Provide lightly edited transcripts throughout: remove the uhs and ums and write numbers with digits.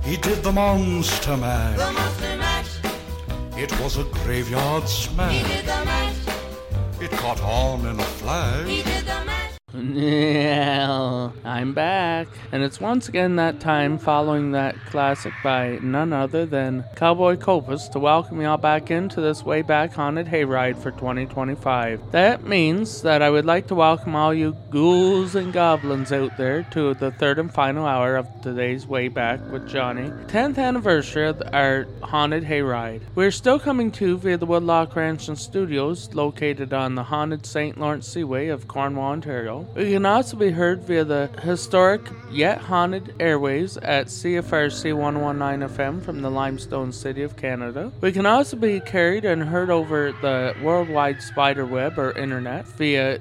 he did the Monster Mash. The Monster Mash. It was a graveyard smash. He did the mash. It caught on in a flash. He did the mash. Yeah, I'm back. And it's once again that time following that classic by none other than Cowboy Copas to welcome y'all back into this Way Back Haunted Hayride for 2025. That means that I would like to welcome all you ghouls and goblins out there to the third and final hour of today's Way Back with Johnny, 10th anniversary of our Haunted Hayride. We're still coming to you via the Woodlock Ranch and Studios located on the haunted St. Lawrence Seaway of Cornwall, Ontario. We can also be heard via the historic yet haunted airways at CFRC 119 FM from the Limestone City of Canada. We can also be carried and heard over the worldwide spider web or internet via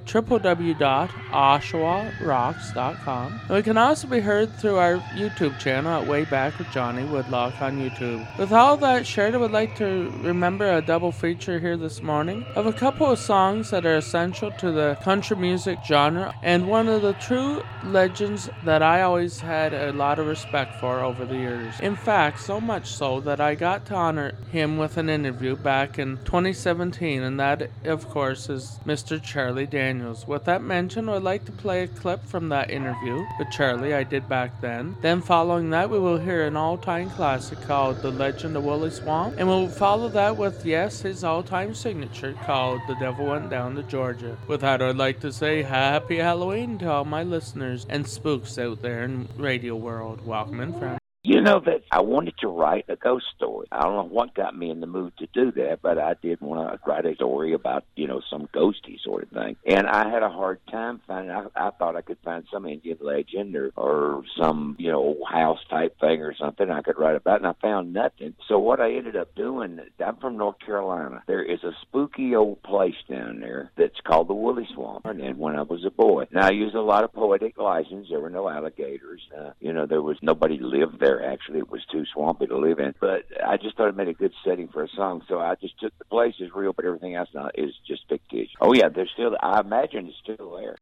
www.oshawarocks.com. And we can also be heard through our YouTube channel at Way Back with Johnny Woodlock on YouTube. With all that shared, I would like to remember a double feature here this morning of a couple of songs that are essential to the country music genre and one of the true legends that I always had a lot of respect for over the years. In fact, so much so that I got to honor him with an interview back in 2017, and that, of course, is Mr. Charlie Daniels. With that mentioned, I'd like to play a clip from that interview with Charlie I did back then. Then following that, we will hear an all-time classic called The Legend of Woolly Swamp, and we'll follow that with, yes, his all-time signature called The Devil Went Down to Georgia. With that, I'd like to say Happy Halloween to all my listeners and spooks out there in radio world. Welcome in, friends. You know that I wanted to write a ghost story. I don't know what got me in the mood to do that, but I did want to write a story about, some ghosty sort of thing. And I had a hard time finding, I thought I could find some Indian legend or some, house type thing or something I could write about, and I found nothing. So what I ended up doing, I'm from North Carolina. There is a spooky old place down there that's called the Woolly Swamp. And when I was a boy, now I used a lot of poetic license. There were no alligators. There was nobody lived there. Actually, it was too swampy to live in, but I just thought it made a good setting for a song, so I just took the place is real, but everything else now is just fictitious. Oh yeah, there's still, I imagine it's still there.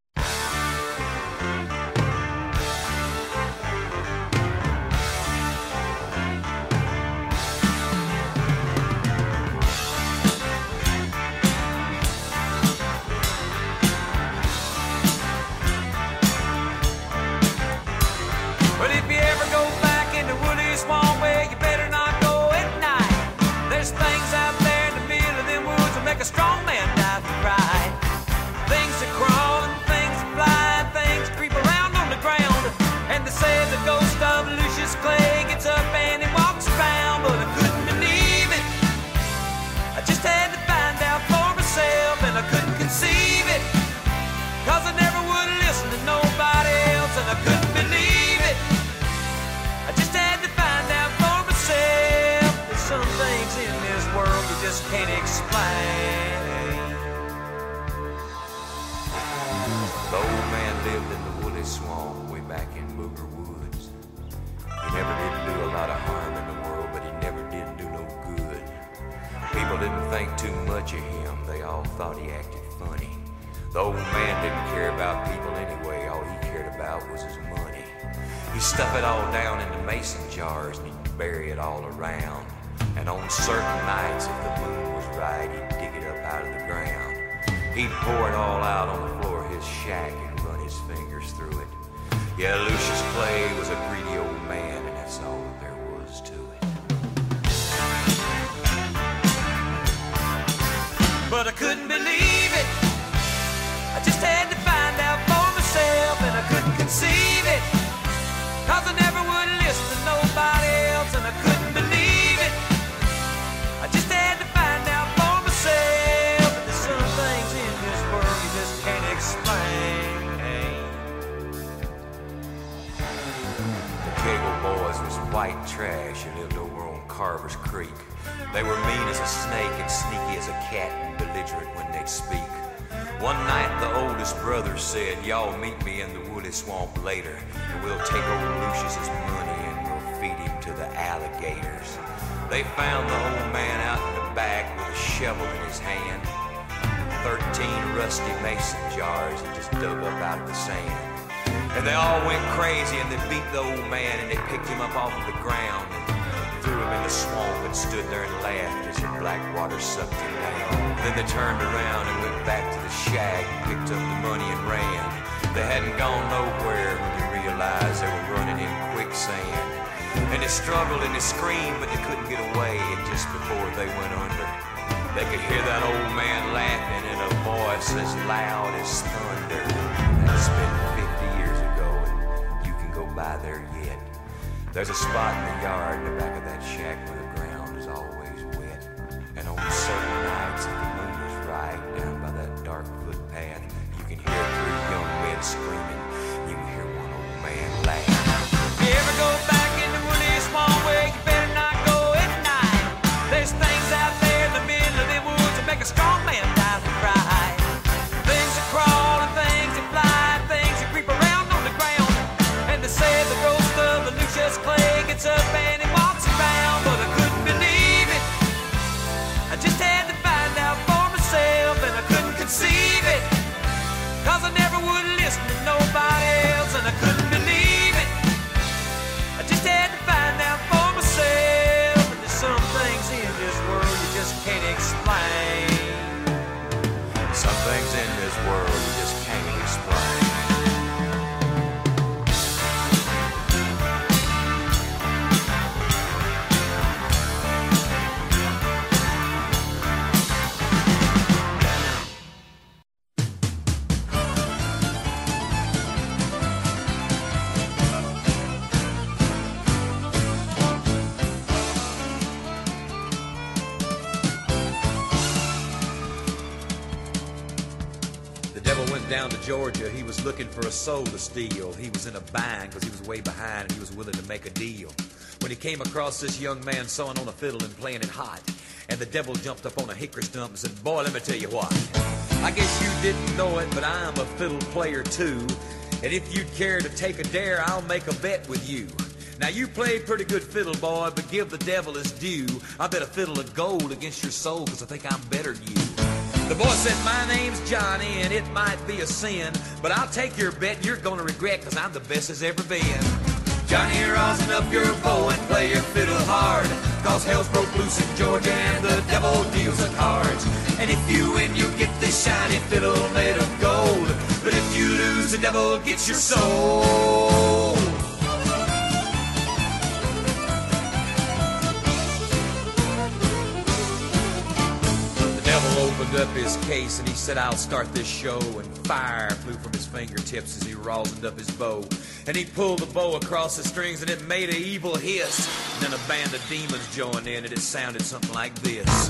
A strong man die for pride. Things that crawl and things that fly, things creep around on the ground. And they say the ghost of Lucius Clay gets up and he walks around, but I couldn't believe it. I just had to find out for myself, and I couldn't conceive it, 'cause I never would listen to nobody else, and I couldn't believe it. I just had to find out for myself. There's some things in this world you just can't explain. The old man lived in the Woolly Swamp way back in Booger Woods. He never did do a lot of harm in the world, but he never did do no good. People didn't think too much of him. They all thought he acted funny. The old man didn't care about people anyway. All he cared about was his money. He'd stuff it all down into mason jars and he'd bury it all around. And on certain nights, if the moon was right, he'd dig it up out of the ground. He'd pour it all out on the floor of his shack and run his fingers through it. Yeah, Lucius Clay was a greedy old man, and that's all there was to it. But I couldn't believe it. I just had to find out for myself, and I couldn't conceive it, 'cause I never would listen to nobody else, and I couldn't believe it. I just had to find out for myself. And there's some things in this world you just can't explain. The Kegel boys was white trash who lived over on Carver's Creek. They were mean as a snake and sneaky as a cat and belligerent when they'd speak. One night the oldest brother said, "Y'all meet me in the Woolly Swamp later, and we'll take old Lucius's money and we'll feed him to the alligators." They found the old man out in the back with a shovel in his hand, 13 rusty mason jars he just dug up out of the sand. And they all went crazy and they beat the old man and they picked him up off of the ground and threw him in the swamp and stood there and laughed as the black water sucked him down. Then they turned around and went back to the shack and picked up the money and ran. They hadn't gone nowhere when they realized they were running in quicksand. And they struggled and they screamed, but they couldn't get away. And just before they went under, they could hear that old man laughing in a voice as loud as thunder. That's been 50 years ago, and you can go by there yet. There's a spot in the yard in the back of that shack where the ground is always wet. And on certain nights, if the moon is right, down by that dark footpath, you can hear 3 young men screaming. You can hear one old man laugh. If you ever go back in the woods small way, you better not go at night. There's things out there in the middle of the woods that make a strong man die to cry. Things that crawl and things that fly, things that creep around on the ground. And they say the ghost of the Lucius Clay gets up and he walks around, but I couldn't believe it. I just had to find out for myself, and I couldn't conceive it, 'cause I never would listen to nobody else, and I couldn't believe it. I just had to find out for myself, and there's some things in this world you just can't explain. Some things in this world you just can't explain. Down to Georgia, he was looking for a soul to steal. He was in a bind because he was way behind and he was willing to make a deal. When he came across this young man sawing on a fiddle and playing it hot, and the devil jumped up on a hickory stump and said, "Boy, let me tell you what. I guess you didn't know it, but I'm a fiddle player too. And if you'd care to take a dare, I'll make a bet with you. Now you played pretty good fiddle, boy, but give the devil his due. I bet a fiddle of gold against your soul because I think I'm better than you." The boy said, "My name's Johnny, and it might be a sin, but I'll take your bet and you're gonna regret, 'cause I'm the best as ever been." "Johnny, rosin up your bow and play your fiddle hard, 'cause hell's broke loose in Georgia and the devil deals the cards. And if you win, you get this shiny fiddle made of gold, but if you lose, the devil gets your soul." Opened up his case and he said, "I'll start this show," and fire flew from his fingertips as he rosined up his bow. And he pulled the bow across the strings and it made an evil hiss. And then a band of demons joined in and it sounded something like this.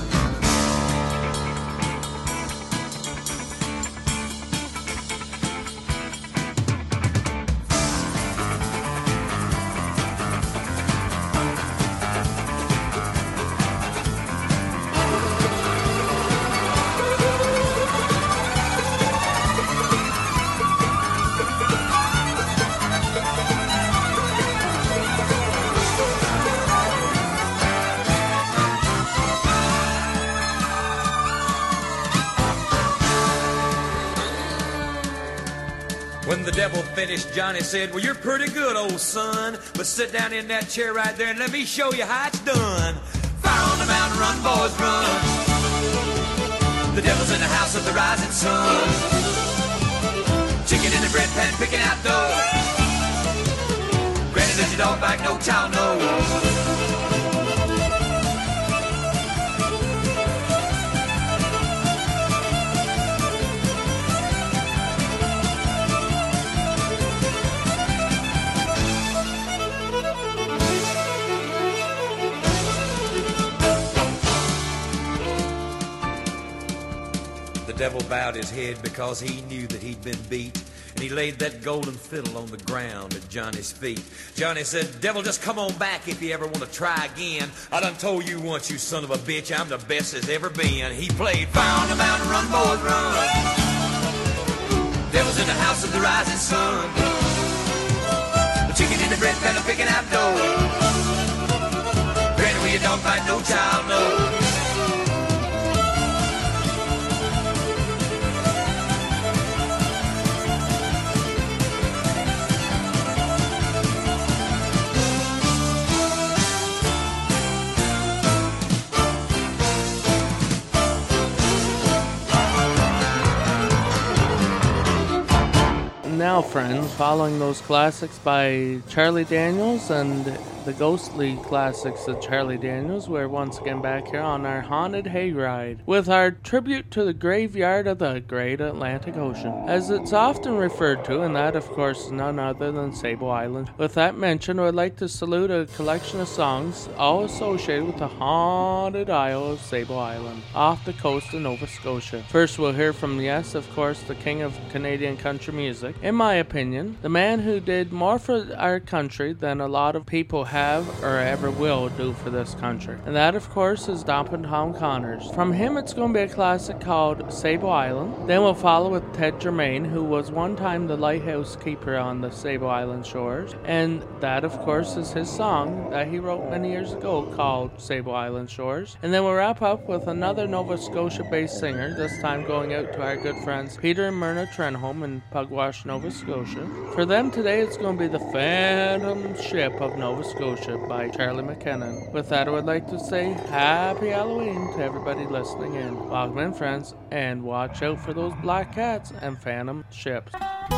When the devil finished, Johnny said, "Well, you're pretty good, old son, but sit down in that chair right there and let me show you how it's done. Fire on the mountain, run, boys, run. The devil's in the house of the rising sun. Chicken in the bread pan, picking out dough. Granny, does your dog bite? No child knows." The devil bowed his head because he knew that he'd been beat, and he laid that golden fiddle on the ground at Johnny's feet. Johnny said, "Devil, just come on back if you ever want to try again. I done told you once, you son of a bitch, I'm the best as ever been." He played "Fire on the Mountain, Run, Boys, Run." Devil's in the house of the rising sun. The chicken in the bread pan, picking out dough. Granny, where you don't bite, no child knows. friends, following those classics by Charlie Daniels and the ghostly classics of Charlie Daniels. We're once again back here on our haunted hayride with our tribute to the graveyard of the Great Atlantic Ocean, as it's often referred to, and that of course is none other than Sable Island. With that mention, I would like to salute a collection of songs all associated with the haunted isle of Sable Island off the coast of Nova Scotia. First we'll hear from, yes, of course, the king of Canadian country music. In my opinion, the man who did more for our country than a lot of people have or ever will do for this country. And that, of course, is Dumpin' Tom Connors. From him, it's going to be a classic called Sable Island. Then we'll follow with Ted Germain, who was one time the lighthouse keeper on the Sable Island shores. And that, of course, is his song that he wrote many years ago called Sable Island Shores. And then we'll wrap up with another Nova Scotia-based singer, this time going out to our good friends Peter and Myrna Trenholm in Pugwash, Nova Scotia. For them today, it's going to be The Phantom Ship of Nova Scotia by Charlie McKinnon. With that, I would like to say Happy Halloween to everybody listening in. Welcome in, friends, and watch out for those black cats and phantom ships.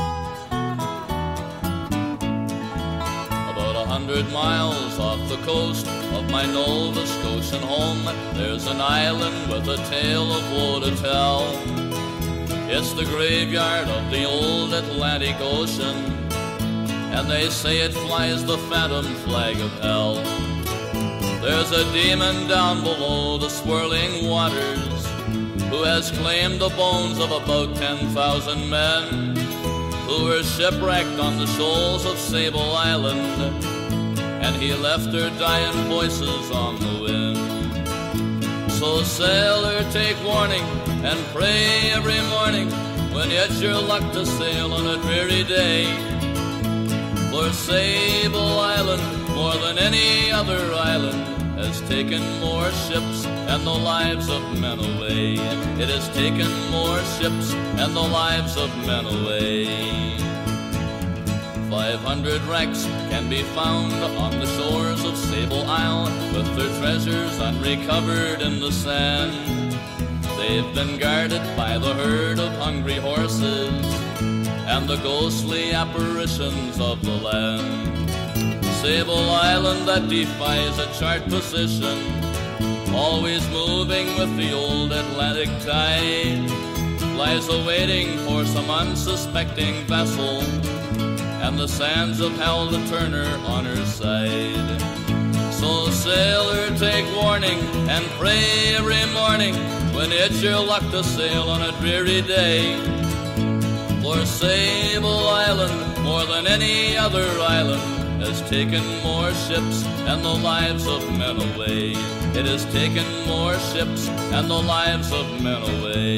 About 100 miles off the coast of my Nova Scotian home, there's an island with a tale of woe to tell. It's the graveyard of the old Atlantic Ocean, and they say it flies the phantom flag of hell. There's a demon down below the swirling waters who has claimed the bones of about 10,000 men who were shipwrecked on the shoals of Sable Island, and he left their dying voices on the wind. So sailor, take warning and pray every morning when it's your luck to sail on a dreary day. For Sable Island, more than any other island, has taken more ships and the lives of men away. It has taken more ships and the lives of men away. 500 wrecks can be found on the shores of Sable Isle, with their treasures unrecovered in the sand. They've been guarded by the herd of hungry horses and the ghostly apparitions of the land. Sable Island that defies a chart position, always moving with the old Atlantic tide, lies awaiting for some unsuspecting vessel, and the sands have held the turner on her side. So sailor, take warning and pray every morning when it's your luck to sail on a dreary day. For Sable Island, more than any other island, has taken more ships and the lives of men away. It has taken more ships and the lives of men away.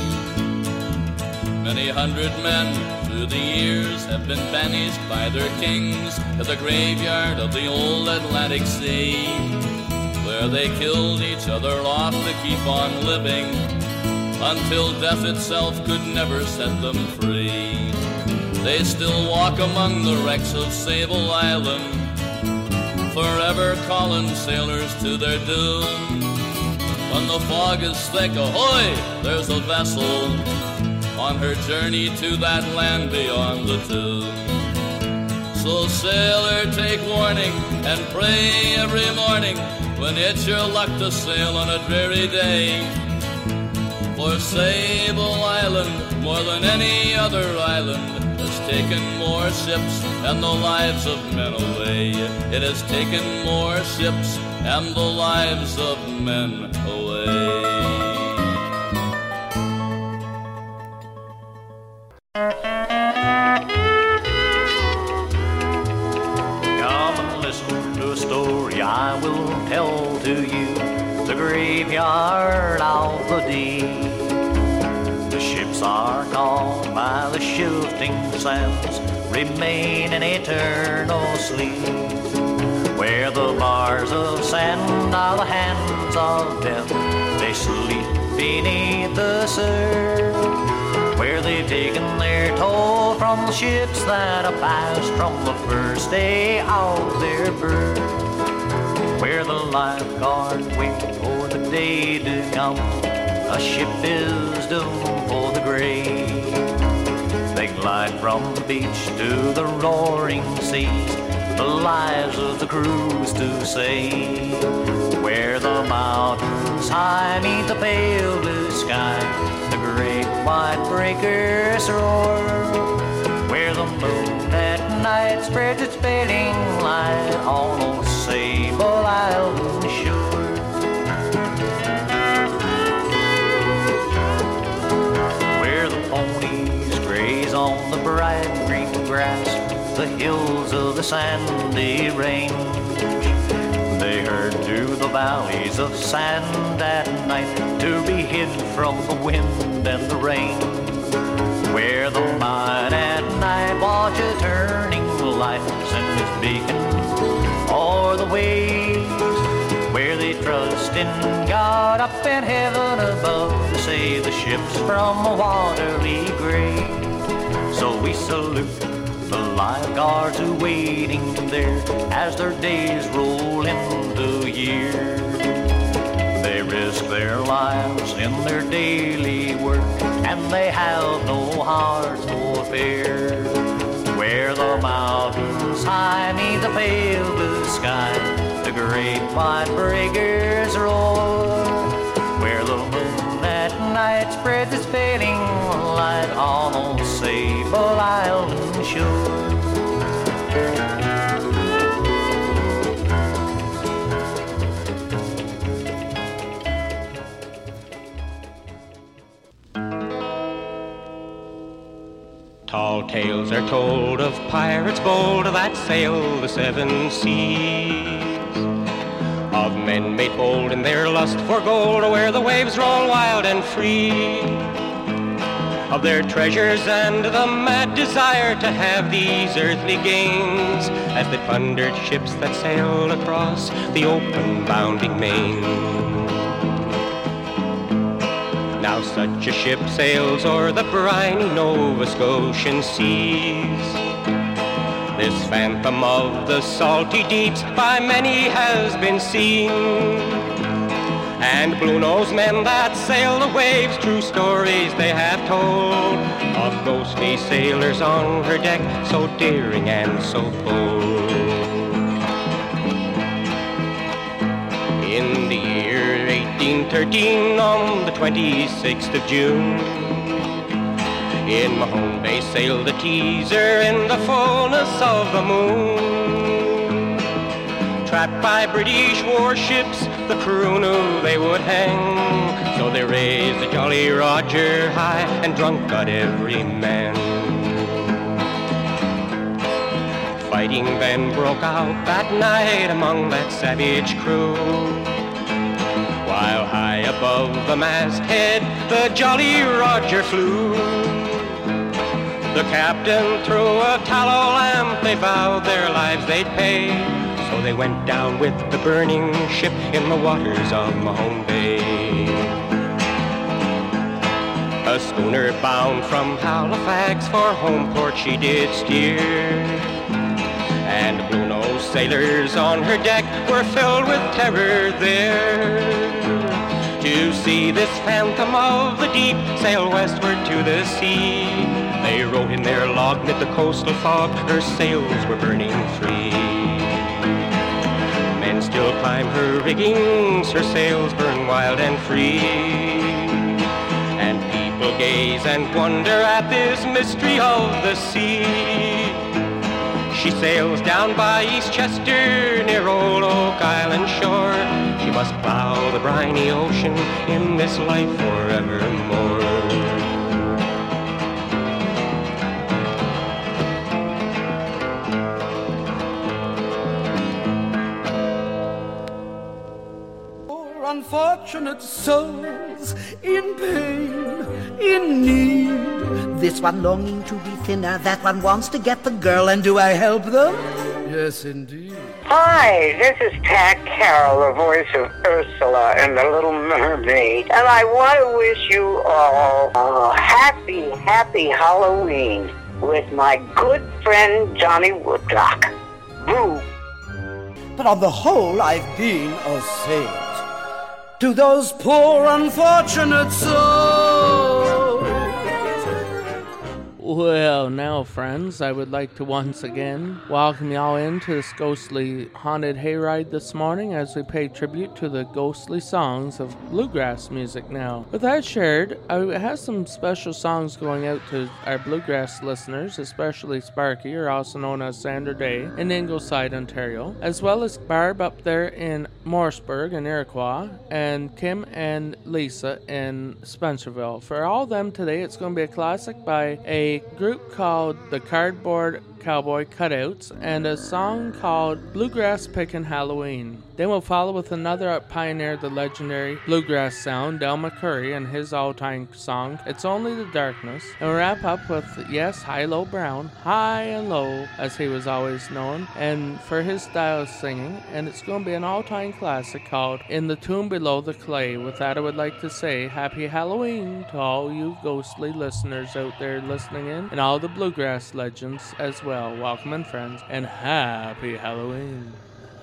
Many hundred men through the years have been banished by their kings to the graveyard of the old Atlantic Sea, where they killed each other off to keep on living until death itself could never set them free. They still walk among the wrecks of Sable Island, forever calling sailors to their doom. When the fog is thick, ahoy, there's a vessel on her journey to that land beyond the tomb. So sailor, take warning and pray every morning when it's your luck to sail on a dreary day. For Sable Island, more than any other island, has taken more ships and the lives of men away. It has taken more ships and the lives of men away. Come and listen to a story I will tell to you. The graveyard of the deep. The ships are caught by the shifting sands, remain in eternal sleep, where the bars of sand are the hands of death. They sleep beneath the surf, where they've taken their toll from the ships that have passed from the first day of their birth, where the lifeguards wait for the day to come. A ship is doomed for the grave. They glide from the beach to the roaring seas, the lives of the crews to save. Where the mountains high meet the pale blue sky, the great white breakers roar. Where the moon at night spreads its fading light on old Sable Island shore. Where the ponies graze on the bright green grass, the hills of the sandy range. They herd to the valleys of sand at night to be hid from the wind and the rain. Where the mine at night watches turning lights and its beacon o'er the waves. Where they trust in God up in heaven above to save the ships from a watery grave. So we salute the lifeguards who waiting there as their days roll into years. They risk their lives in their daily work, and they have no hearts for fear. Where the mountains high meet the pale blue sky, the great white breakers roar. Where the moon at night spreads its fading light on old Sable Island shore. Tall tales are told of pirates bold that sail the seven seas, of men made bold in their lust for gold, where the waves roll wild and free, of their treasures and the mad desire to have these earthly gains, as they plundered ships that sailed across the open bounding main. Now such a ship sails o'er the briny Nova Scotian seas. This phantom of the salty deeps by many has been seen, and Bluenose men that sail the waves, true stories they have told, of ghostly sailors on her deck, so daring and so bold. In the year 1813, on the 26th of June, in Mahone Bay sailed the Teaser in the fullness of the moon. Trapped by British warships, the crew knew they would hang, so they raised the Jolly Roger high, and drunk got every man. Fighting then broke out that night among that savage crew, while high above the masthead the Jolly Roger flew. The captain threw a tallow lamp, they vowed their lives they'd pay, so they went down with the burning ship in the waters of Mahone Bay. A schooner bound from Halifax for home port she did steer, and Bluenose sailors on her deck were filled with terror there, to see this phantom of the deep sail westward to the sea. They wrote in their log mid the coastal fog, her sails were burning free. Men still climb her riggings, her sails burn wild and free, and people gaze and wonder at this mystery of the sea. She sails down by East Chester near old Oak Island shore. She must plow the briny ocean in this life forevermore. Poor unfortunate souls in pain, in need. This one longing to be thinner, that one wants to get the girl, and do I help them? Yes, indeed. Hi, this is Pat Carroll, the voice of Ursula in The Little Mermaid, and I want to wish you all a happy, happy Halloween with my good friend Johnny Woodcock. Boo! But on the whole, I've been a saint to those poor unfortunate souls. Well, now, friends, I would like to once again welcome y'all into this ghostly haunted hayride this morning as we pay tribute to the ghostly songs of bluegrass music now. With that shared, I have some special songs going out to our bluegrass listeners, especially Sparky, or also known as Sandra Day, in Ingleside, Ontario, as well as Barb up there in Morrisburg in Iroquois, and Kim and Lisa in Spencerville. For all of them today, it's going to be a classic by a group called the Cardboard Cowboy Cutouts and a song called Bluegrass Pickin' Halloween. Then we'll follow with another that pioneered the legendary bluegrass sound, Del McCoury, and his all-time song, It's Only the Darkness. And we'll wrap up with, yes, Hi-Lo Brown, high and low, as he was always known, and for his style of singing. And it's going to be an all-time classic called In the Tomb Below the Clay. With that, I would like to say Happy Halloween to all you ghostly listeners out there listening in, and all the bluegrass legends as well. Welcome in, friends, and Happy Halloween.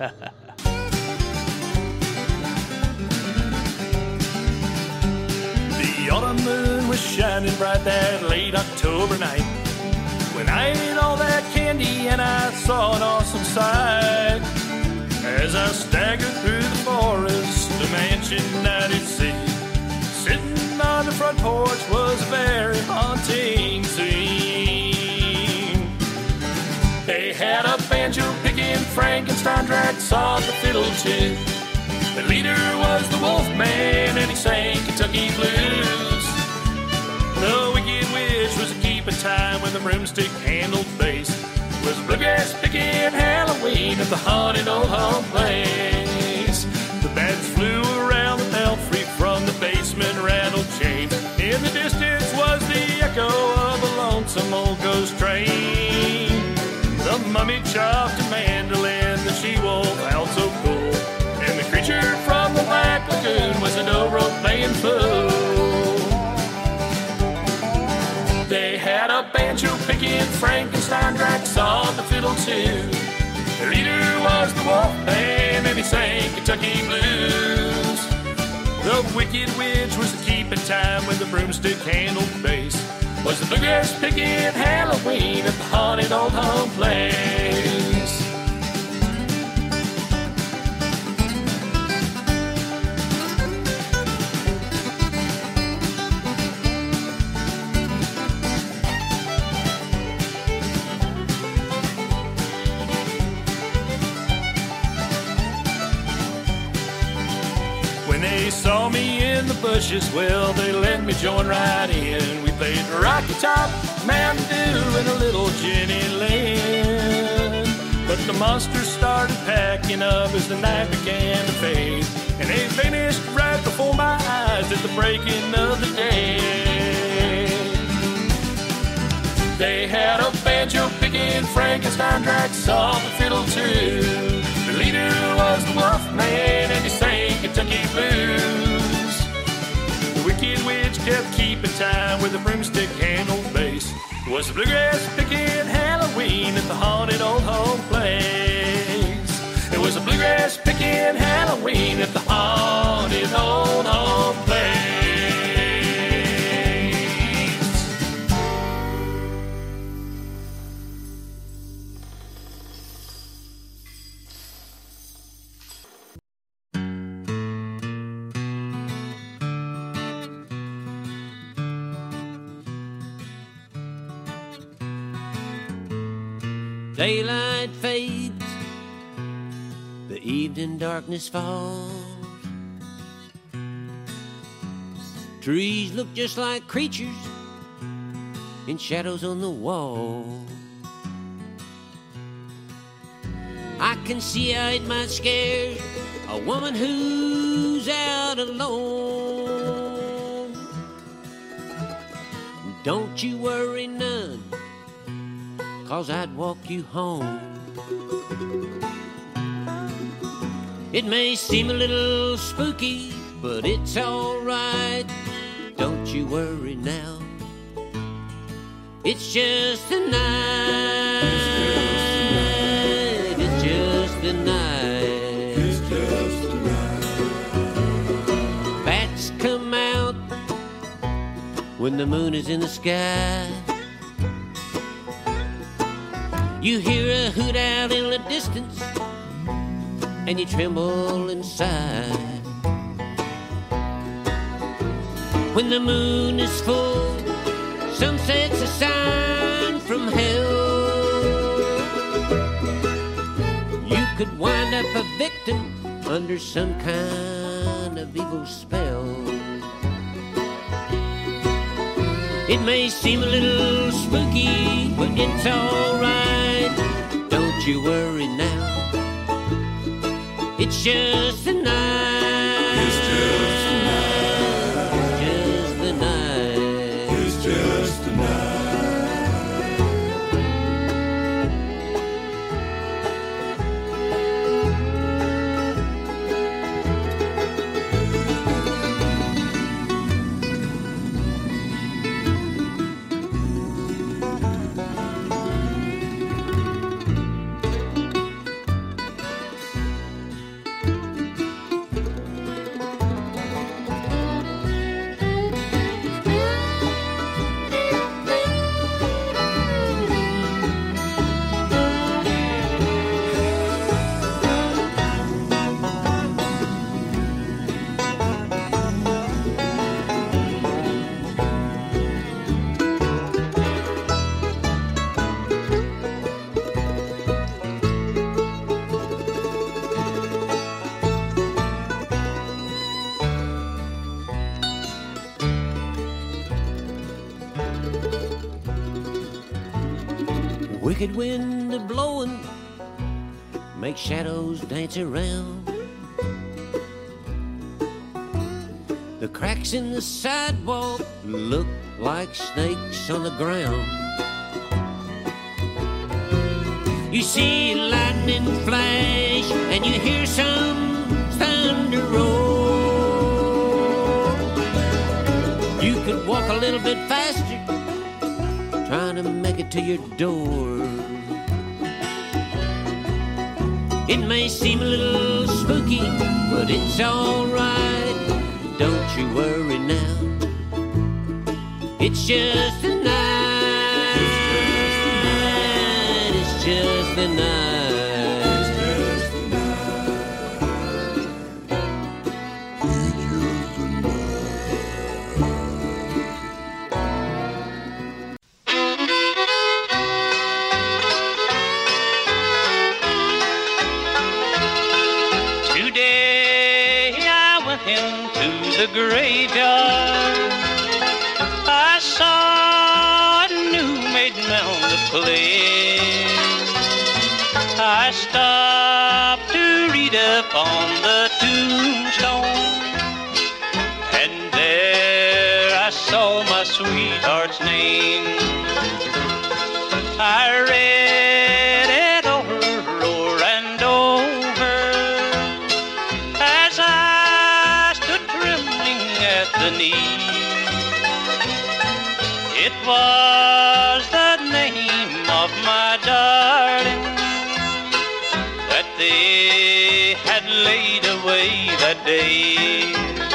The autumn moon was shining bright that late October night when I ate all that candy and I saw an awesome sight. As I staggered through the forest, the mansion I did see, sitting on the front porch was a very haunting scene. They had a banjo picking, Frankenstein dragged saw the fiddle too. The leader was the Wolfman, and he sang Kentucky blues. The Wicked Witch was keeping time with a broomstick handled bass. It was bluegrass picking Halloween at the haunted old home place. The bats flew around the belfry from the basement rattled chains. In the distance was the echo of a lonesome old ghost train. The mummy chopped a mandolin, the she-wolf howled so cool, and the creature from the Black Lagoon was an dobro playing fool. They had a banjo picking, Frankenstein dragged saw the fiddle too. The leader was the Wolfman, and he sang Kentucky blues. The Wicked Witch was keeping time with the broomstick handled bass. Was the bluegrass picking Halloween at the haunted old home place. When they saw me in the bushes, well, they let me join right in. We played Rocky Top, Mountain Dew, and a little Jenny Lind. But the monsters started packing up as the night began to fade, and they vanished right before my eyes at the breaking of the day. They had a banjo picking, Frankenstein dragged saw the fiddle too. The leader was the Wolfman, and he sang Kentucky blues. The Wicked Witch kept keeping time with a broomstick handled bass. It was the bluegrass picking Halloween at the haunted old home place. It was a bluegrass picking Halloween at the haunted old home place. Daylight fades, the evening darkness falls. Trees look just like creatures in shadows on the wall. I can see how it might scare a woman who's out alone. Don't you worry none, 'cause I'd walk you home. It may seem a little spooky, but it's alright. Don't you worry now, it's just a night. It's just a night. It's just a night. Bats come out when the moon is in the sky. You hear a hoot out in the distance, and you tremble inside. When the moon is full, sunset's a sign from hell. You could wind up a victim under some kind of evil spell. It may seem a little spooky, but it's alright. Don't you worry now. It's just a night. It's just a night. Just the night. It's just a night. Wicked wind a-blowing, make shadows dance around. The cracks in the sidewalk look like snakes on the ground. You see lightning flash and you hear some thunder roar. You could walk a little bit faster, trying to make it to your door. It may seem a little spooky, but it's alright. Don't you worry now. It's just a night. It's just a night. The graveyard, I saw a new made mound of clay. I stopped to read upon the tombstone, and there I saw my sweetheart's name. I read it over and over as I stood trembling at the knee. It was the name of my darling that they had laid away that day.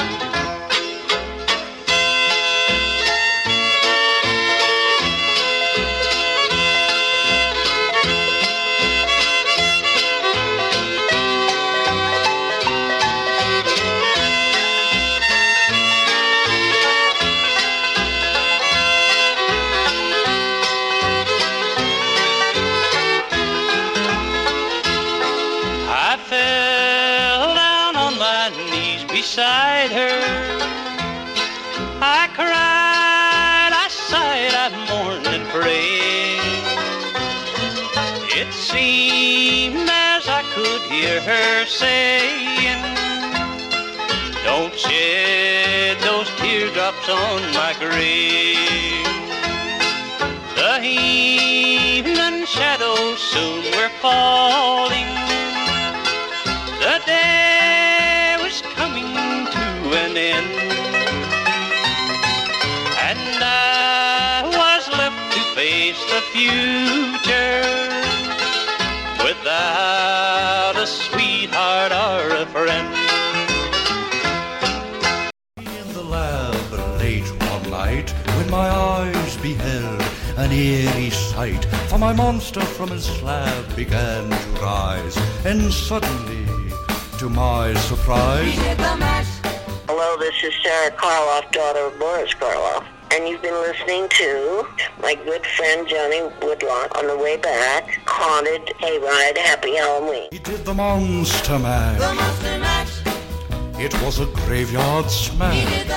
Beside her, I cried, I sighed, I mourned and prayed. It seemed as I could hear her saying, don't shed those teardrops on my grave. The evening shadows soon were falling. The day was coming to an end, and I was left to face the future without a sweetheart or a friend. In the lab late one night, when my eyes beheld a an eerie sight, for my monster from his slab began to rise, and suddenly, to my surprise, Hello, this is Sarah Karloff, daughter of Boris Karloff, and you've been listening to my good friend Johnny Woodlock on the way back, Haunted Hayride, Happy Halloween. he did the Monster Mash. It was a graveyard smash.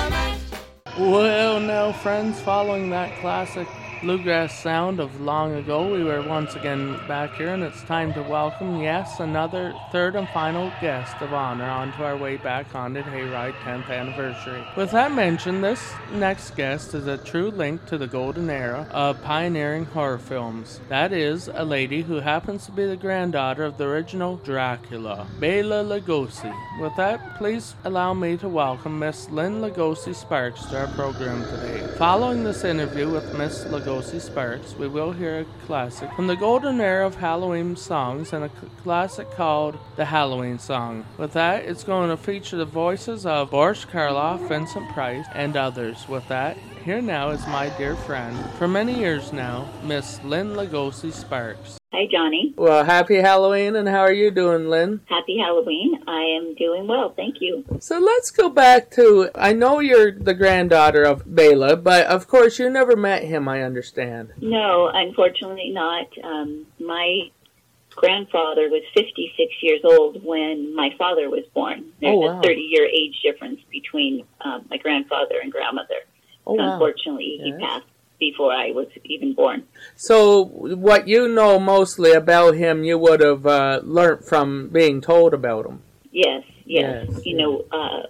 Well, now, friends, following that classic bluegrass sound of long ago, we were once again back here, and it's time to welcome, yes, another third and final guest of honor onto our way back Haunted Hayride 10th anniversary. With that mentioned, this next guest is a true link to the golden era of pioneering horror films. That is, a lady who happens to be the granddaughter of the original Dracula, Bela Lugosi. With that, please allow me to welcome Miss Lynn Lugosi Sparks to our program today. Following this interview with Miss Lugosi Sparks, we will hear a classic from the golden era of Halloween songs, and a classic called The Halloween Song. With that, it's going to feature the voices of Boris Karloff, Vincent Price, and others. With that, here now is my dear friend, for many years now, Miss Lynn Lugosi Sparks. Hi, Johnny. Well, happy Halloween, and how are you doing, Lynn? Happy Halloween. I am doing well, thank you. So let's go back to, I know you're the granddaughter of Bela, but of course you never met him, I understand. No, unfortunately not. My grandfather was 56 years old when my father was born. There's a 30-year age difference between my grandfather and grandmother. Unfortunately, he passed before I was even born. So what you know mostly about him, you would have learnt from being told about him. Yes. You know,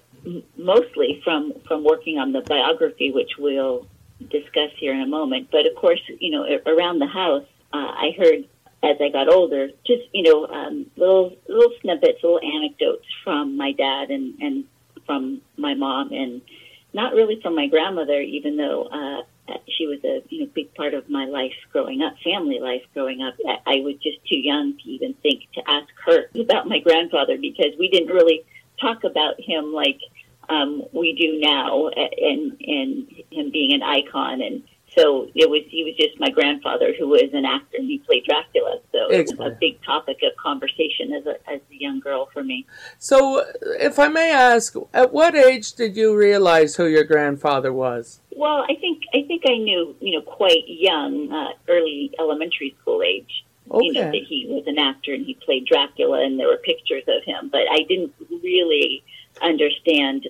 mostly from working on the biography, which we'll discuss here in a moment. But of course, you know, around the house, I heard as I got older, just, you know, little snippets, little anecdotes from my dad and from my mom, and not really from my grandmother, even though she was a big part of my life growing up, family life growing up. I was just too young to even think to ask her about my grandfather, because we didn't really talk about him like we do now, and him being an icon. And so he was just my grandfather, who was an actor, and he played Dracula. So it was a big topic of conversation as a young girl for me. So if I may ask, at what age did you realize who your grandfather was? Well, I think I knew, quite young, early elementary school age, that he was an actor and he played Dracula, and there were pictures of him. But I didn't really understand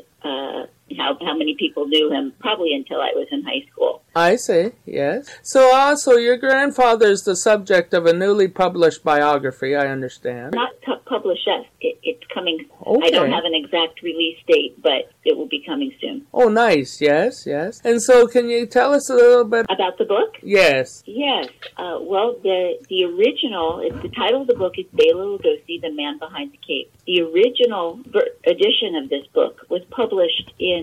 how many people knew him, probably until I was in high school. I see, yes. So also, your grandfather is the subject of a newly published biography, I understand. Not published yet. It's coming. Okay. I don't have an exact release date, but it will be coming soon. Oh, nice. Yes. And so can you tell us a little bit about the book? Yes. Well, the original, the title of the book is Bela Lugosi, The Man Behind the Cape. The original edition of this book was published in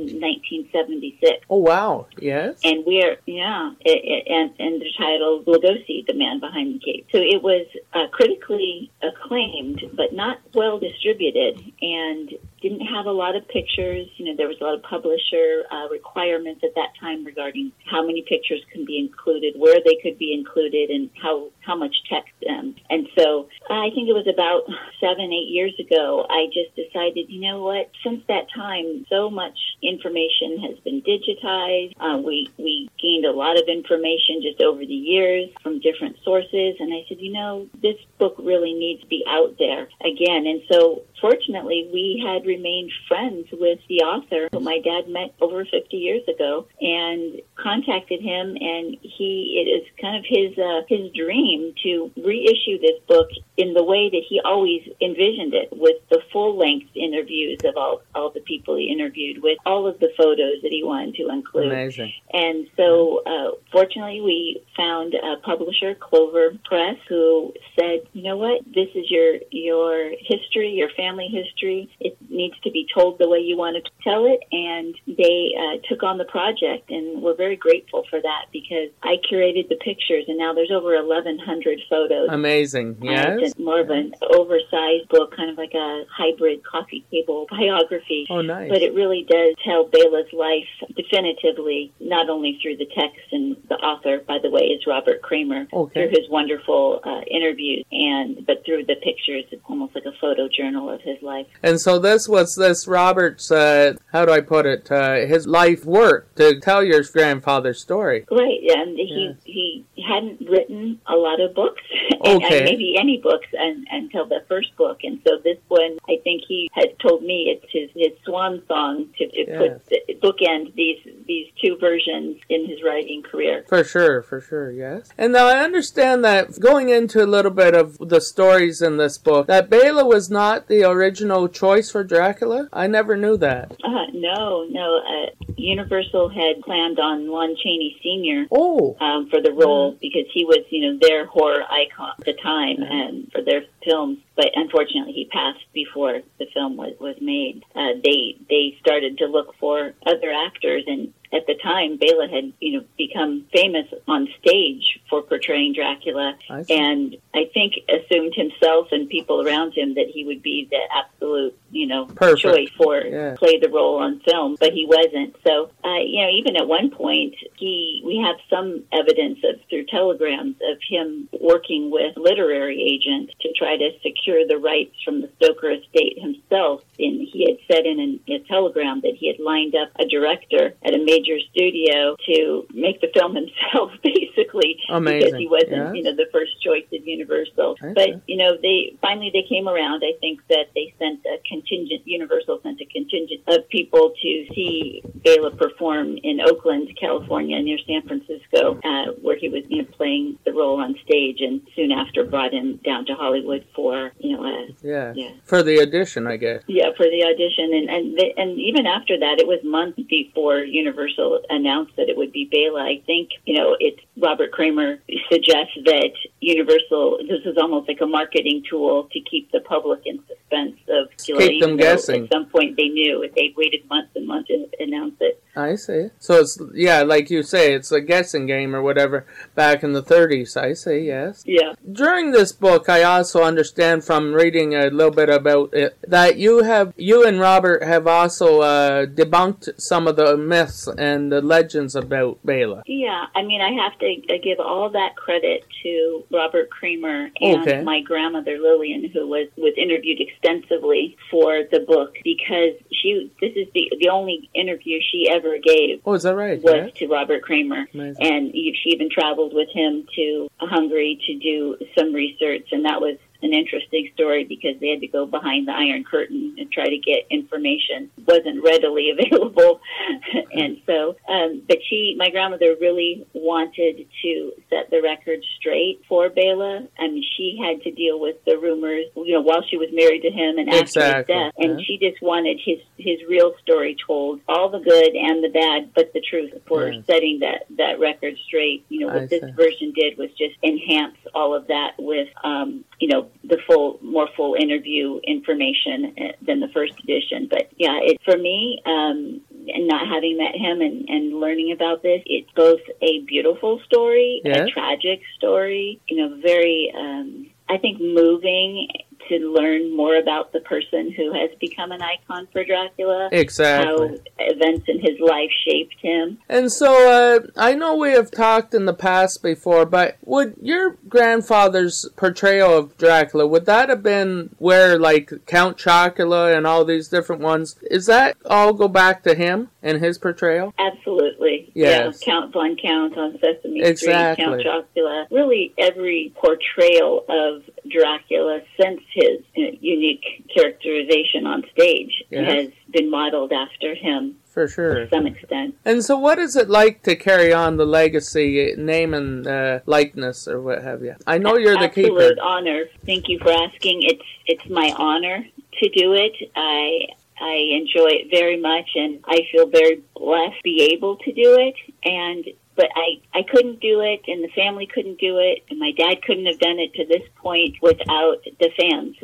1976. Oh, wow. Yes. And and the title Lugosi, The Man Behind the Cape. So it was critically acclaimed, but not well distributed, and didn't have a lot of pictures. There was a lot of publisher requirements at that time regarding how many pictures can be included, where they could be included, and how much text. And so I think it was about 7-8 years ago, I just decided, you know what, since that time, so much information has been digitized. We gained a lot of information just over the years from different sources. And I said, this book really needs to be out there again. And so fortunately, we had remained friends with the author, who my dad met over 50 years ago, and contacted him. And it is kind of his dream to reissue this book in the way that he always envisioned it, with the full-length interviews of all the people he interviewed, with all of the photos that he wanted to include. Amazing. And so, fortunately, we found a publisher, Clover Press, who said, you know what, this is your history, your family history. It needs to be told the way you want to tell it. And they took on the project, and we're very grateful for that, because I curated the pictures, and now there's over 1,100 1,100 photos. Amazing, yes. It's more of an oversized book, kind of like a hybrid coffee table biography. Oh, nice. But it really does tell Bela's life definitively, not only through the text, and the author, by the way, is Robert Kramer, through his wonderful interviews, but through the pictures. It's almost like a photo journal of his life. And so this was Robert's, how do I put it, his life work to tell your grandfather's story. Right, and he hadn't written a lot of books, and maybe any books until the first book. And so this one, I think he had told me it's his swan song to bookend these two versions in his writing career. For sure, yes. And now I understand that, going into a little bit of the stories in this book, that Bela was not the original choice for Dracula? I never knew that. No. Universal had planned on Lon Chaney Sr. For the role because he was, their horror icon at the time and for their films. But unfortunately, he passed before the film was made. They started to look for other actors, and at the time, Bela had become famous on stage for portraying Dracula, and I think assumed himself and people around him that he would be the absolute choice for play the role on film, but he wasn't. So even at one point, we have some evidence through telegrams of him working with literary agents to try to secure the rights from the Stoker estate himself. And he had said in a telegram that he had lined up a director at a major studio to make the film himself, basically, because he wasn't, the first choice of Universal. But they came around. I think that they sent a contingent. Universal sent a contingent of people to see Bela perform in Oakland, California, near San Francisco, where he was playing the role on stage, and soon after brought him down to Hollywood for for the audition, I guess. Yeah, for the audition, and even after that, it was months before Universal announced that it would be Bela. I think it's Robert Kramer suggests that Universal, this is almost like a marketing tool to keep the public in suspense of keep them guessing. At some point they knew. They waited months and months to announce it. I see. So it's, like you say, it's a guessing game or whatever back in the 30s. I see, yes. Yeah. During this book, I also understand from reading a little bit about it that you and Robert have also debunked some of the myths and the legends about Bela. Yeah, I mean, I have to give all that credit to Robert Kramer and my grandmother Lillian, who was interviewed extensively for the book, because this is the only interview she ever gave. Oh, is that right? Was to Robert Kramer. Amazing. And she even traveled with him to Hungary to do some research, and that was an interesting story because they had to go behind the Iron Curtain and try to get information. It wasn't readily available. And so, but my grandmother really wanted to set the record straight for Bela. I mean, she had to deal with the rumors, while she was married to him and after his death. And she just wanted his real story told, all the good and the bad, but the truth, for setting that record straight. What this version did was just enhance all of that with, the more full interview information than the first edition. But yeah, for me, and not having met him and learning about this, it's both a beautiful story, a tragic story, very, I think, moving to learn more about the person who has become an icon for Dracula. Exactly. How events in his life shaped him. And so, I know we have talked in the past before, but would your grandfather's portrayal of Dracula, would that have been where, like, Count Chocula and all these different ones, is that all go back to him and his portrayal? Absolutely. Yes. Yeah, Count Von Count on Sesame exactly. Street, Count Chocula. Really, every portrayal of Dracula since his unique characterization on stage has been modeled after him. For sure. To some extent. And so what is it like to carry on the legacy, name and likeness or what have you? I know you're the keeper. Absolute honor. Thank you for asking. It's my honor to do it. I enjoy it very much, and I feel very blessed to be able to do it. But I couldn't do it, and the family couldn't do it, and my dad couldn't have done it to this point without the fans who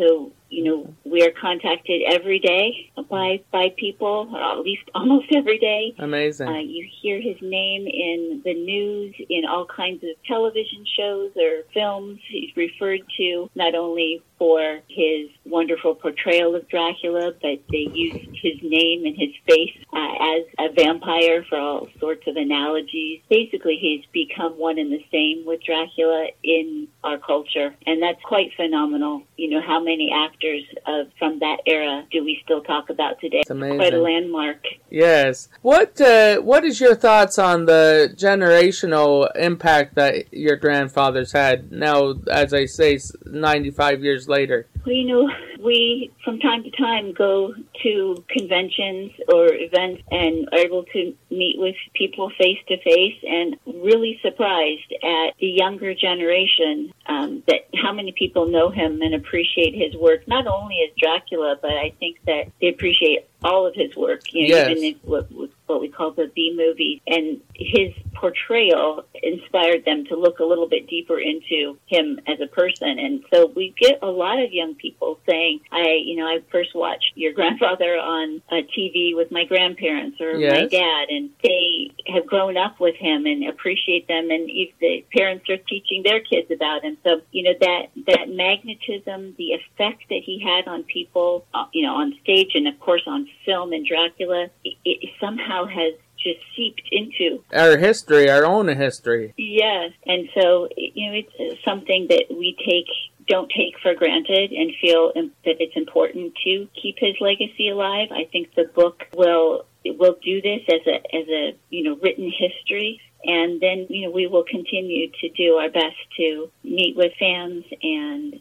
we are contacted every day by people, or at least almost every day. Amazing. You hear his name in the news, in all kinds of television shows or films. He's referred to not only for his wonderful portrayal of Dracula, but they use his name and his face as a vampire for all sorts of analogies. Basically, he's become one and the same with Dracula in our culture, and that's quite phenomenal. How many actors from that era do we still talk about today? It's amazing. Quite a landmark. Yes. What is your thoughts on the generational impact that your grandfathers had now, as I say, 95 years later? Well, we from time to time go to conventions or events and are able to meet with people face to face, and really surprised at the younger generation, that how many people know him and appreciate his work, not only as Dracula, but I think that they appreciate all of his work, yes. Even in what we call the B movie. And his portrayal inspired them to look a little bit deeper into him as a person. And so we get a lot of young people saying, I first watched your grandfather on TV with my grandparents or yes. my dad, and they have grown up with him and appreciate them, and if the parents are teaching their kids about him. So, that magnetism, the effect that he had on people, on stage and, of course, on film and Dracula, it somehow has just seeped into our history, our own history. Yes, and so it's something that we don't take for granted, and feel that it's important to keep his legacy alive. I think the book will do this as a written history. And then, we will continue to do our best to meet with fans and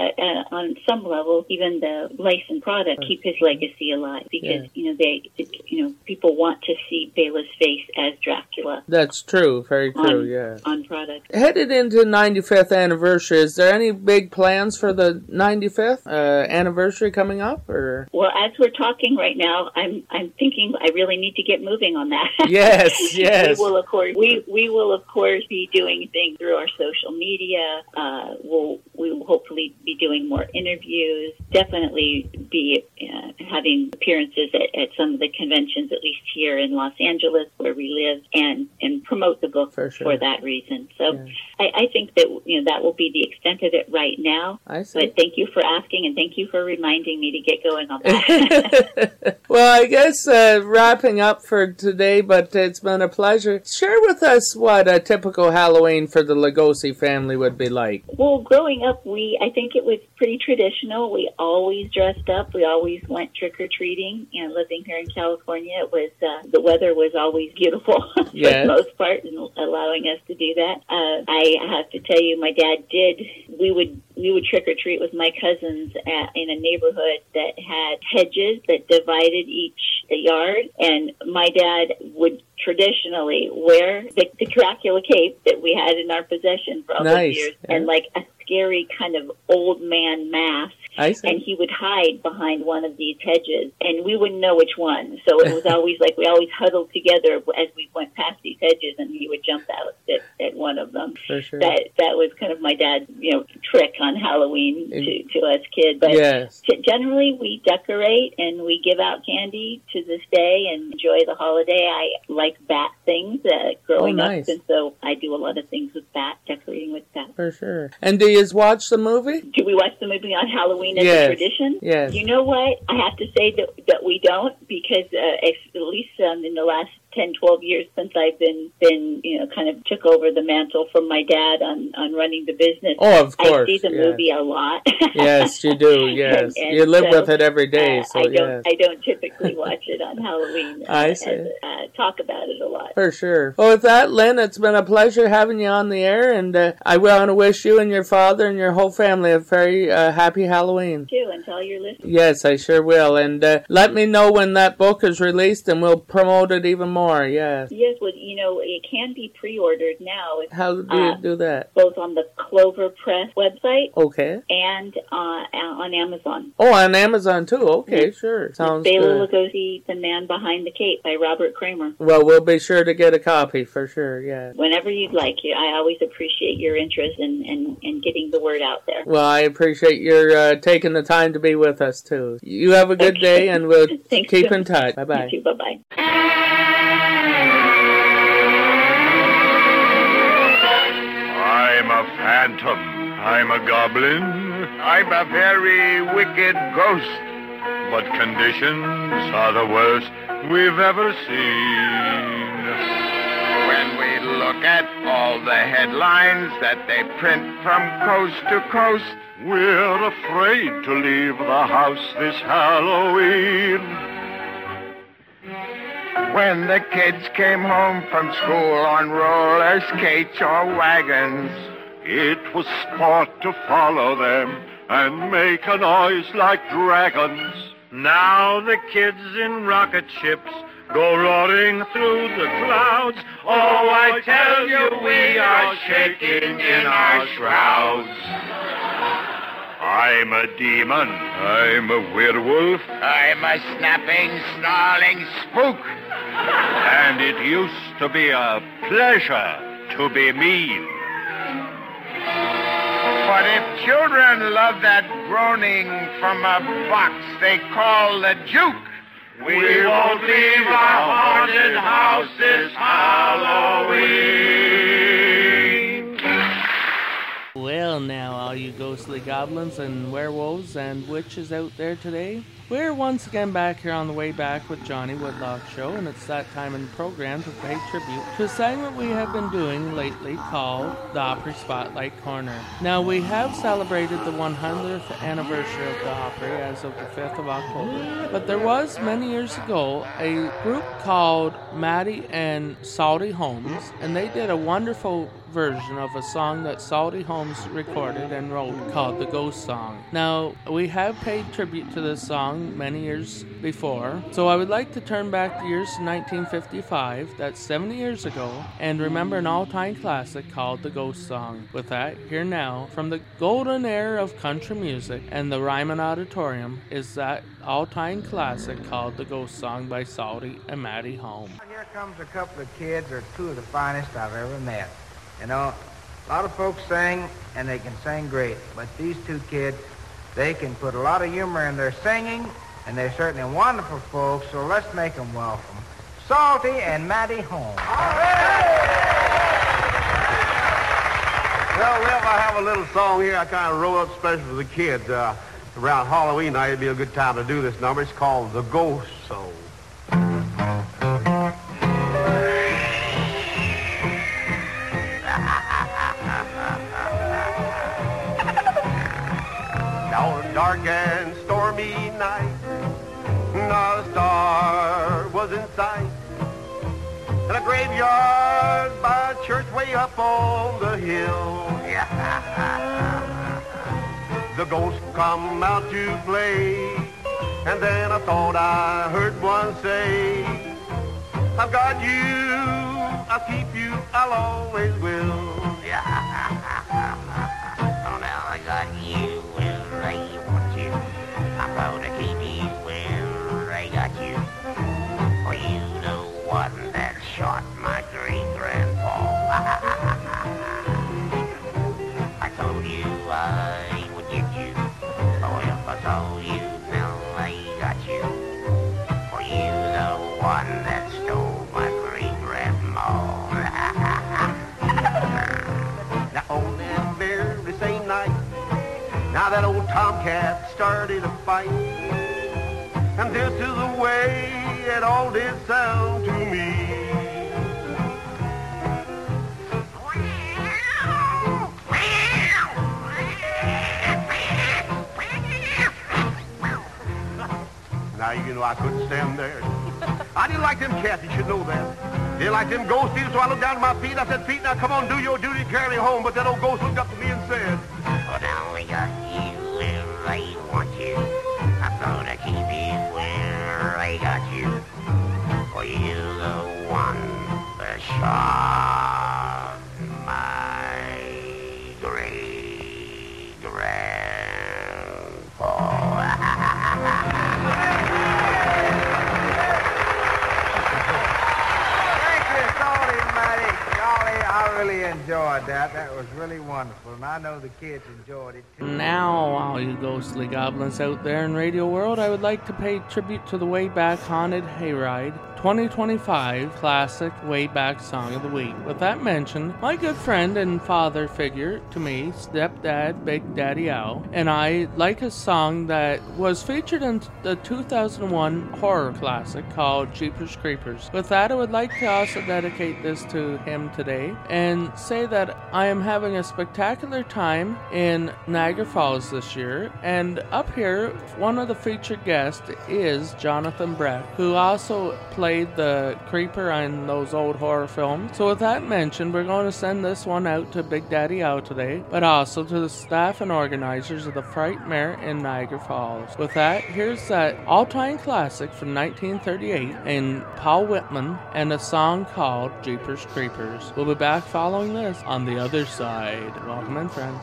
on some level, even the licensed product, keep his legacy alive, because people want to see Bela's face as Dracula. That's true, very true. On product. Headed into 95th anniversary, is there any big plans for the 95th anniversary coming up, or? Well, as we're talking right now, I'm thinking I really need to get moving on that. Yes, yes. We will of course be doing things through our social media. We will hopefully be doing more interviews, definitely be having appearances at some of the conventions, at least here in Los Angeles where we live, and promote the book for that reason. So yeah. I think that that will be the extent of it right now. I see. But thank you for asking, and thank you for reminding me to get going on that. Well, I guess wrapping up for today, but it's been a pleasure. Share with us what a typical Halloween for the Lugosi family would be like. Well, growing up, I think it was pretty traditional. We always dressed up. We always went trick-or-treating. Living here in California, it was the weather was always beautiful for the most part, and allowing us to do that. I have to tell you, my dad did. We would trick-or-treat with my cousins in a neighborhood that had hedges that divided each yard, and my dad would traditionally wear the Dracula cape that we had in our possession for all those years, and like a scary kind of old man mask. And he would hide behind one of these hedges, and we wouldn't know which one. So it was always like we always huddled together as we went past these hedges, and he would jump out at one of them. For sure. That was kind of my dad's trick on Halloween to us kids. But generally we decorate and we give out candy to this day and enjoy the holiday. I like bat things growing up, and so I do a lot of things with bat, decorating with bat. For sure. And do you watch the movie? Do we watch the movie on Halloween as a tradition? Yes. You know what? I have to say that we don't, because at least in the last 10, 12 years since I've been kind of took over the mantle from my dad on running the business. Oh, of course. I see the movie a lot. Yes, you do. Yes, and you live with it every day. So I don't typically watch it on Halloween. I see. Talk about it a lot. For sure. Well, with that, Lynn, it's been a pleasure having you on the air, and I want to wish you and your father and your whole family a very happy Halloween. Too, and tell your listeners. Yes, I sure will. And let me know when that book is released, and we'll promote it even more. more, yes. Yes, well, you know, it can be pre-ordered now. How do you do that? Both on the Clover Press website. Okay. And on Amazon. Oh, on Amazon too. Okay, sure. Sounds Bela good. Lugosi, The Man Behind the Cape by Robert Kramer. Well, we'll be sure to get a copy for sure, yeah. Whenever you'd like. I always appreciate your interest in getting the word out there. Well, I appreciate your taking the time to be with us too. You have a good day, and we'll keep in touch. Bye-bye. You too. Bye-bye. I'm a phantom. I'm a goblin. I'm a very wicked ghost. But conditions are the worst we've ever seen. When we look at all the headlines that they print from coast to coast, we're afraid to leave the house this Halloween. When the kids came home from school on roller skates or wagons, it was sport to follow them and make a noise like dragons. Now the kids in rocket ships go roaring through the clouds. Oh, I tell you, we are shaking in our shrouds. I'm a demon. I'm a werewolf. I'm a snapping, snarling spook. And it used to be a pleasure to be mean. But if children love that groaning from a box they call the juke, we won't leave our haunted house this Halloween. Well, now, all you ghostly goblins and werewolves and witches out there today, we're once again back here on the Way Back with Johnny Woodlock Show, and it's that time in the program to pay tribute to a segment we have been doing lately called the Opry Spotlight Corner. Now, we have celebrated the 100th anniversary of the Opry as of the 5th of October, but there was, many years ago, a group called Maddie and Salty Holmes, and they did a wonderful version of a song that Salty Holmes recorded and wrote called The Ghost Song. Now, we have paid tribute to this song many years before, so I would like to turn back the years to 1955, that's 70 years ago, and remember an all-time classic called The Ghost Song. With that, here now, from the golden era of country music and the Ryman Auditorium, is that all-time classic called The Ghost Song by Salty and Maddie Holmes. Here comes a couple of kids, or two of the finest I've ever met. You know, a lot of folks sing, and they can sing great, but these two kids, they can put a lot of humor in their singing, and they're certainly wonderful folks, so let's make them welcome. Salty and Maddie Holmes. Well, I have a little song here I kind of wrote up special for the kids. Around Halloween night, it'd be a good time to do this number. It's called The Ghost Song. On a dark and stormy night, not a star was in sight. In a graveyard by a church way up on the hill, the ghost come out to play. And then I thought I heard one say, I've got you, I'll keep you, I'll always will. Oh, now I got you, well, I want you. I'm gonna keep you, well, I got you. For you the one that shot my great-grandpa. I told you I would get you. Oh, if I told you, now I got you. For you the one that stole my great-grandma. Now on that very same night, now that old tomcat started a fight. And this is the way it all did sound to me. Now, you know, I couldn't stand there. I didn't like them cats, you should know that. Didn't like them ghosts either, so I looked down at my feet. I said, Pete, now come on, do your duty, carry me home. But that old ghost looked up to me and said, oh, now we got you where I want you. I'm gonna keep you where I got you. For you the one son, my I really enjoyed that. That was really wonderful, and I know the kids enjoyed it too. Now, all you ghostly goblins out there in Radio World, I would like to pay tribute to the Way Back Haunted Hayride 2025 Classic Way Back Song of the Week. With that mentioned, my good friend and father figure to me, Stepdad Big Daddy Owl, and I like a song that was featured in the 2001 horror classic called Jeepers Creepers. With that, I would like to also dedicate this to him today and say that I am having a spectacular time in Niagara Falls this year, and up here, one of the featured guests is Jonathan Breck, who also played the creeper on those old horror films. So with that mentioned, we're going to send this one out to Big Daddy Owl today, but also to the staff and organizers of the Frightmare in Niagara Falls. With that, here's that all-time classic from 1938 in Paul Whitman and a song called Jeepers Creepers. We'll be back following this on the other side. Welcome in, friends.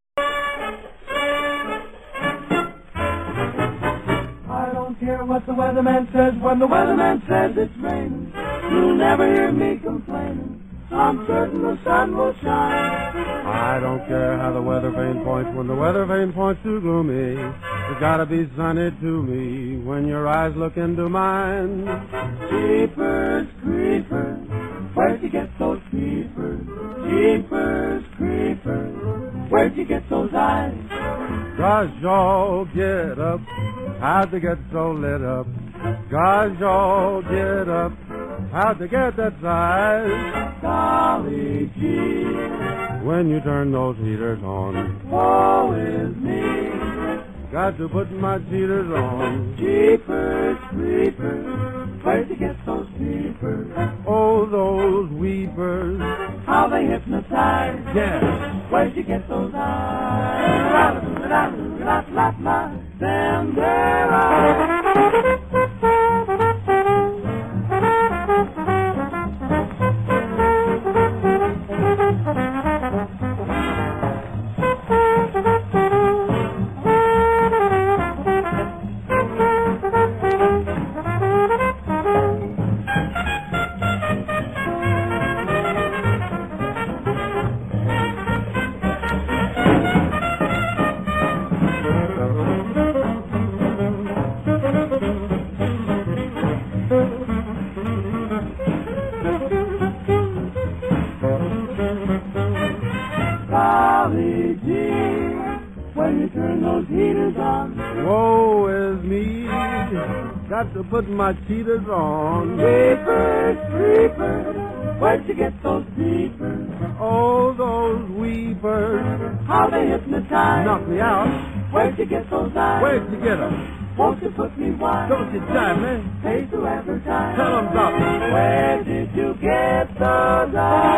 I don't care what the weatherman says. When the weatherman says it's raining, you'll never hear me complaining. I'm certain the sun will shine. I don't care how the weather vane points. When the weather vane points too gloomy, it's gotta be sunny to me when your eyes look into mine. Jeepers Creepers, where'd you get those peepers? Jeepers Creepers, where'd you get those eyes? Gosh, y'all get up, how'd they get so lit up? Gosh, y'all get up, how'd they get that size? Golly gee, when you turn those heaters on, woe is me. Got to put my cheaters on. Jeepers Creepers, where'd you get those peepers? Oh, those weepers, how they hypnotize. Yeah, where'd you get those eyes? Them there eyes. got to put my cheaters on. Jeepers Creepers, where'd you get those peepers? Oh, those weepers, how they hypnotize. Knock me out. Where'd you get those eyes? Where'd you get them? Won't you put me wise? Don't you jive me. Pay to advertise. Tell them about me. Where did you get those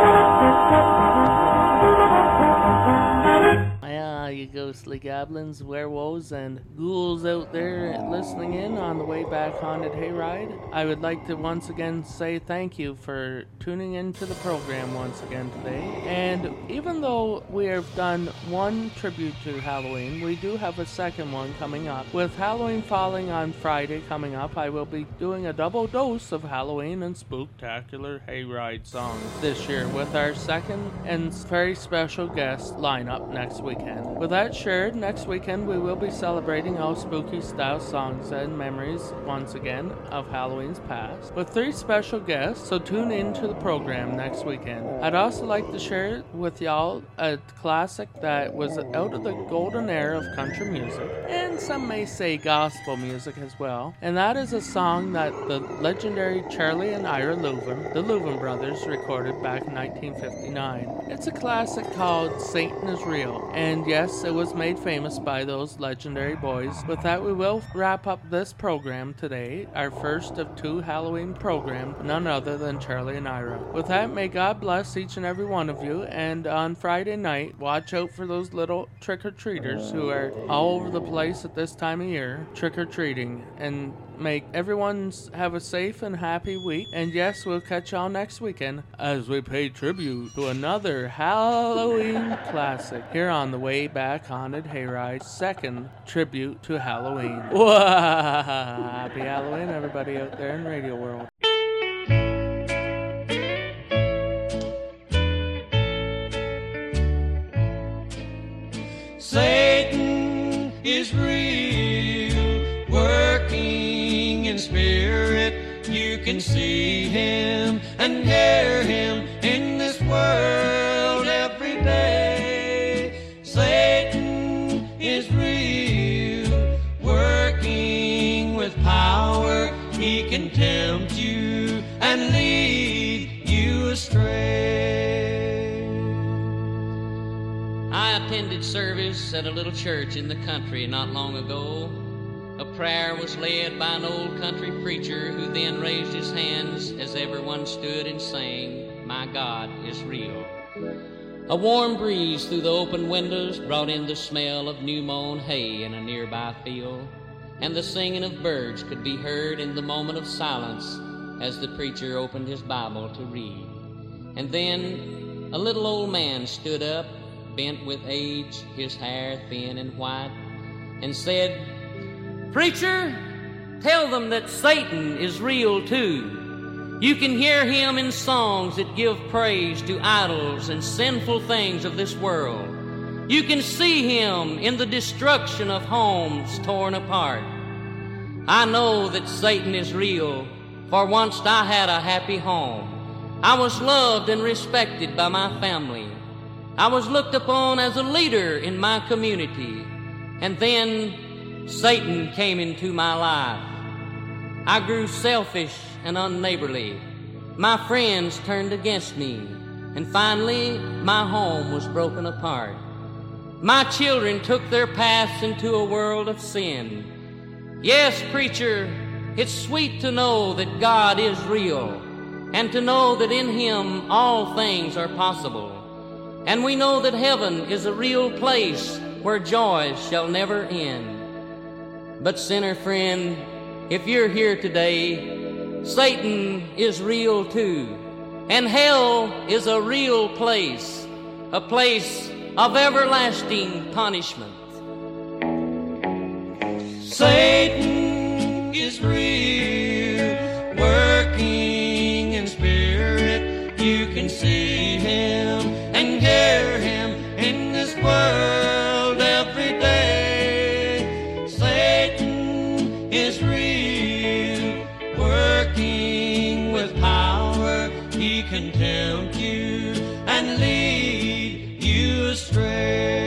eyes? You ghostly goblins, werewolves, and ghouls out there listening in on the Way Back Haunted Hayride. I would like to once again say thank you for tuning into the program once again today. And even though we have done one tribute to Halloween, we do have a second one coming up. With Halloween falling on Friday coming up, I will be doing a double dose of Halloween and spooktacular hayride songs this year with our second and very special guest lineup next weekend. With that shared, next weekend we will be celebrating all spooky style songs and memories once again of Halloween's past with 3 special guests, so tune in to the program next weekend. I'd also like to share with y'all a classic that was out of the golden era of country music, and some may say gospel music as well, and that is a song that the legendary Charlie and Ira Louvin, the Louvin brothers, recorded back in 1959. It's a classic called Satan is Real, and yes, it was made famous by those legendary boys. With that, we will wrap up this program today, our first of 2 Halloween programs, none other than Charlie and Ira. With that, may God bless each and every one of you, and on Friday night, watch out for those little trick-or-treaters who are all over the place at this time of year, trick-or-treating, and make everyone have a safe and happy week. And yes, we'll catch y'all next weekend as we pay tribute to another Halloween classic here on the Way Back Haunted Hayride, second tribute to Halloween. Happy Halloween, everybody out there in Radio World. Satan is real, working in spirit. You can see him and hear him in this world every day. Satan is real, working with power. He can tempt you and lead you astray. I attended service at a little church in the country not long ago. A prayer was led by an old country preacher who then raised his hands as everyone stood and sang, "My God is real." A warm breeze through the open windows brought in the smell of new-mown hay in a nearby field, and the singing of birds could be heard in the moment of silence as the preacher opened his Bible to read. And then a little old man stood up, bent with age, his hair thin and white, and said, "Preacher, tell them that Satan is real too. You can hear him in songs that give praise to idols and sinful things of this world. You can see him in the destruction of homes torn apart. I know that Satan is real, for once I had a happy home. I was loved and respected by my family. I was looked upon as a leader in my community. And then Satan came into my life. I grew selfish and unneighborly. My friends turned against me. And finally, my home was broken apart. My children took their paths into a world of sin. Yes, preacher, it's sweet to know that God is real, and to know that in him all things are possible. And we know that heaven is a real place where joys shall never end. But sinner friend, if you're here today, Satan is real too. And hell is a real place, a place of everlasting punishment. Satan is real, working in spirit. You can see him and hear him in this world every day. Satan is real, working with power. He can tempt you and lead you astray.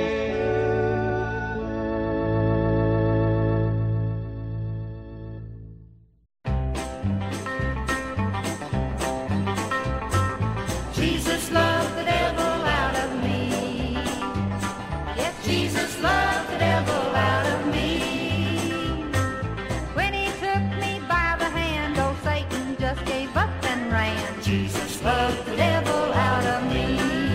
Jesus loved the devil out of me. Yes, Jesus loved the devil out of me. When he took me by the hand, oh, Satan just gave up and ran. Jesus loved the devil out of me.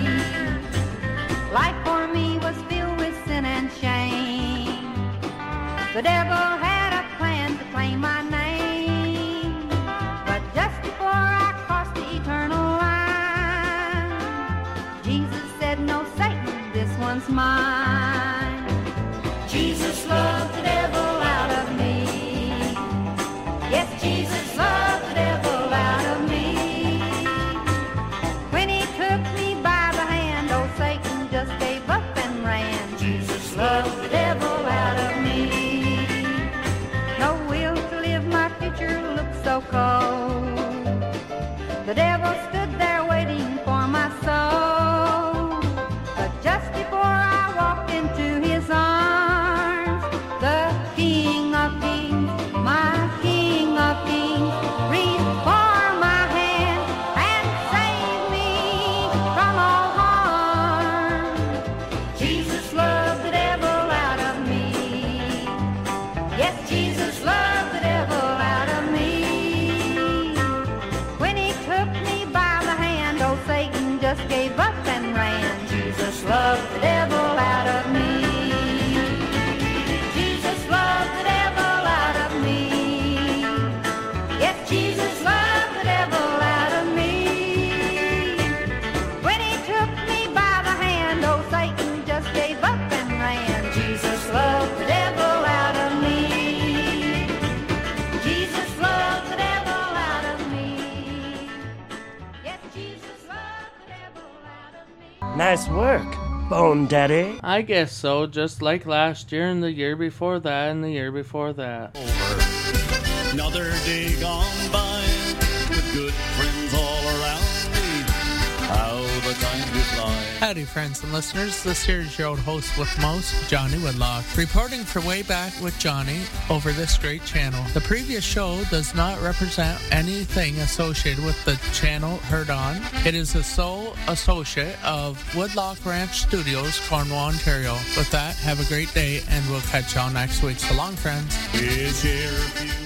Life for me was filled with sin and shame. The devil had a plan to claim my name. But just before I crossed the eternal line, Jesus said, "No, Satan, this one's mine." Jesus loved the devil out of me. Yes, Jesus loved the devil out of me. When he took me by the hand, oh, Satan just gave up and ran. Jesus loved the devil out of me. No will to live, my future looked so cold. The devil stood there waiting for my soul. But just before I walked into his arms, the King of Kings, my King of Kings, reached for my hand and saved me from all harm. Jesus loved the devil out of me. Yes, Jesus loved the devil out of me. When he took me by Nice work, Bone Daddy. I guess so, just like last year and the year before that and the year before that. Another day gone by with good friends all around me. How the time goes fly. Howdy, friends and listeners. This here is your old host with most, Johnny Woodlock, reporting for Way Back with Johnny over this great channel. The previous show does not represent anything associated with the channel heard on. It is the sole associate of Woodlock Ranch Studios, Cornwall, Ontario. With that, have a great day, and we'll catch y'all next week. So long, friends. Is here a few